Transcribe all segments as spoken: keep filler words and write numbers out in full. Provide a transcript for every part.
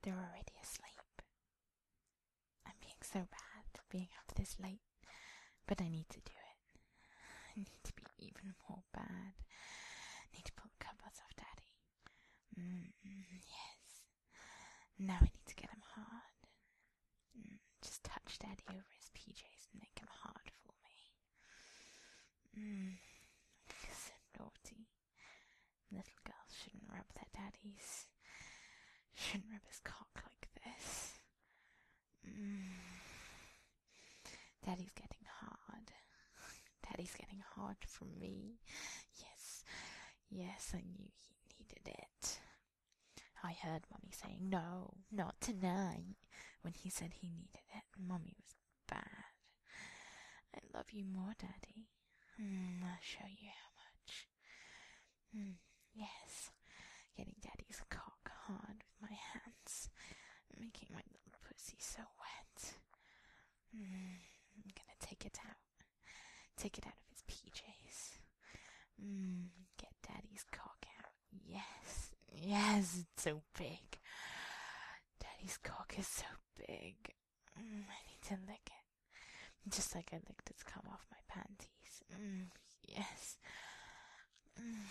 They're already asleep. I'm being so bad being up this late, but I need to do it. I need to be even more bad. I need to pull the covers off Daddy. Mm, yes. Now I need to get him hard. Mm, just touch Daddy over his P Js and make him hard for me. Mm, so naughty. Little girls shouldn't rub their daddies. Shouldn't rub his cock like this. Mm. Daddy's getting hard. Daddy's getting hard for me. Yes, yes, I knew he needed it. I heard Mummy saying, no, not tonight, when he said he needed it. Mummy was bad. I love you more, Daddy. Mm, I'll show you how much. Mm, yes, getting Daddy's cock hard with my hands, making my little pussy so wet. Mm, I'm gonna take it out. Take it out of his P Js. Mm, get Daddy's cock out. Yes, yes, it's so big. Daddy's cock is so big. Mm, I need to lick it. Just like I licked its cum off my panties. Mm, yes. Mm.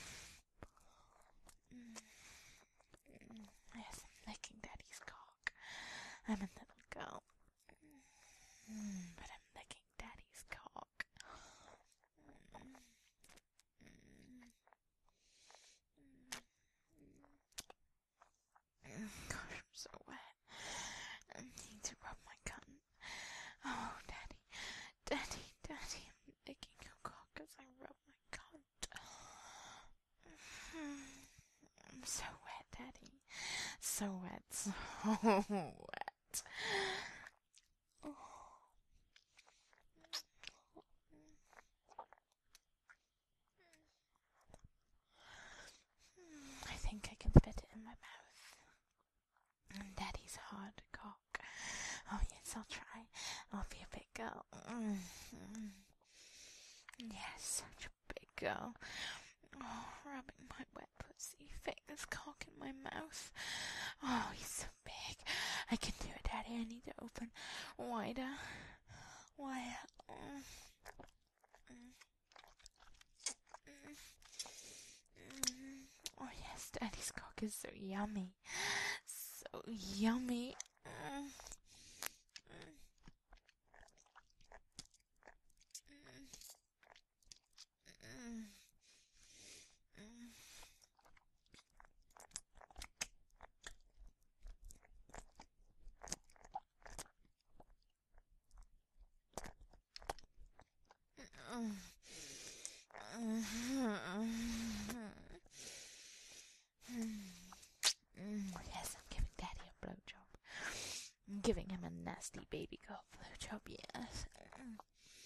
Mm. Mm. Yes, I'm licking Daddy's cock. I'm a little girl. Mm, but I'm licking Daddy's cock. Mm. Mm. Mm. Gosh, I'm so wet. I need to rub my cunt. Oh, Daddy, Daddy, Daddy, I'm licking your cock as I rub my cunt. I'm so wet, Daddy. So wet, so wet. Oh. I think I can fit it in my mouth. And Daddy's hard cock. Oh yes, I'll try. I'll be a big girl. Mm. Mm. Yes, such a big girl. Oh, rubbing my wet pussy, fitting his cock in my mouth. Oh, he's so big. I can do it, Daddy. I need to open wider. Wider. Mm. Mm. Mm. Oh yes, Daddy's cock is so yummy. So yummy. Mm. Mm. Mm. Mm. Mm. Mm. Mm. Yes, I'm giving Daddy a blowjob. I'm giving him a nasty baby girl blowjob, yes. Mm.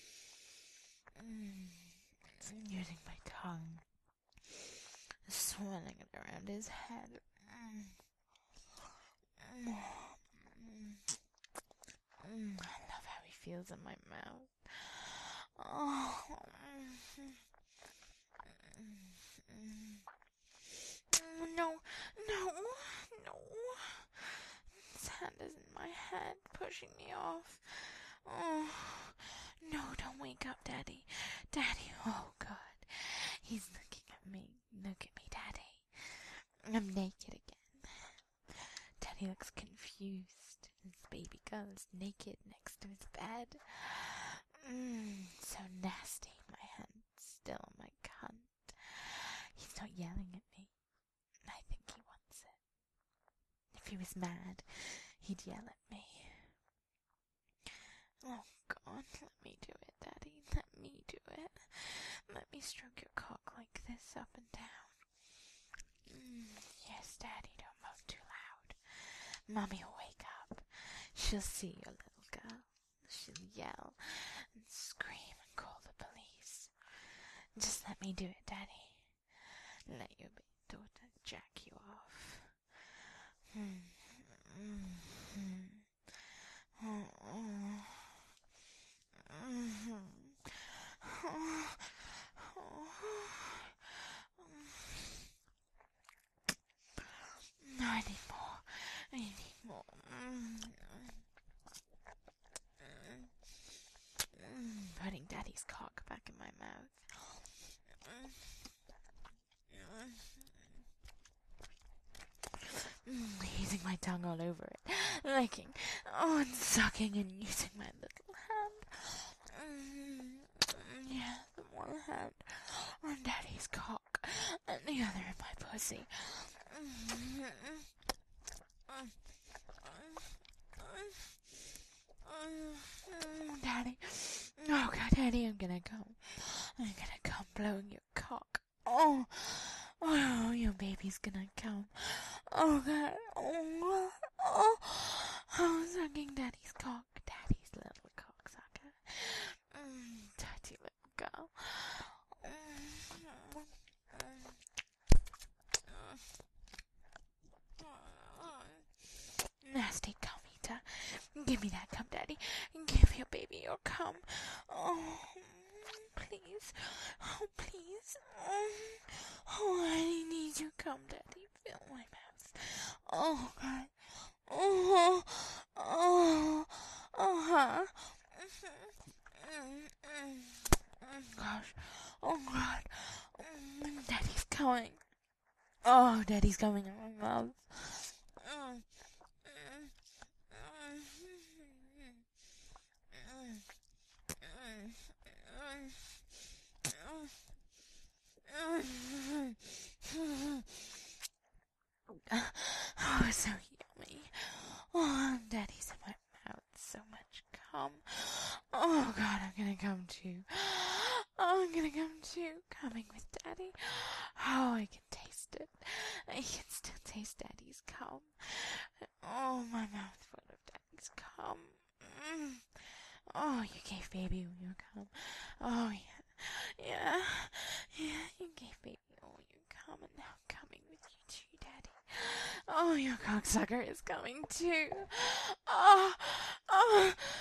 Mm. I'm using my tongue, swirling it around his head. Mm. Mm. Mm. I love how he feels in my mouth. Oh. Mm. Mm. No, no, no. His hand is in my head, pushing me off. Oh, no, don't wake up, Daddy. Daddy, oh, God. He's looking at me. Look at me, Daddy. I'm naked again. Daddy looks confused. His baby girl is naked next to his bed. Mmm, so nasty. My hand's still on my cunt. He's not yelling at me. I think he wants it. If he was mad, he'd yell at me. Oh, God, let me do it, Daddy. Let me do it. Let me stroke your cock like this, up and down. Mm, yes, Daddy, don't move too loud. Mommy will wake up. She'll see your little girl. She'll yell and scream and call the police. Just let me do it, Daddy. Let your big daughter jack you off. Hmm. Mm-hmm. Oh, oh. Mm-hmm. Oh, oh. I need more. I need my tongue all over it, licking, oh, and sucking and using my little hand. Mm, yeah, the one hand on Daddy's cock, and the other in my pussy. Mm, Daddy, oh God, Daddy, I'm gonna come. I'm gonna come blowing your cock. Oh, oh, your baby's gonna come. Oh God, oh, oh, oh, sucking Daddy's cock, Daddy's little cock sucker. Mm, dirty little girl. Nasty cum eater. Give me that cum, Daddy. Give your baby your cum. Oh, please. Oh, please. Oh, I need your cum, Daddy. Fill my mouth. Oh, God. Oh, oh, oh, huh. Gosh. Oh, God. Daddy's coming. Oh, Daddy's coming in my mouth. Oh, so yummy. Oh, Daddy's in my mouth. So much cum. Oh, God, I'm gonna come too. Oh, I'm gonna come too. Coming with Daddy. Oh, I can taste it. I can still taste Daddy's cum. Oh, my mouth full of Daddy's cum. Mm. Oh, you gave baby all your cum. Oh, yeah. Yeah. Yeah, you gave baby all your cum, and now I'm coming with you too, Daddy. Oh, your cocksucker is coming too. Oh, oh,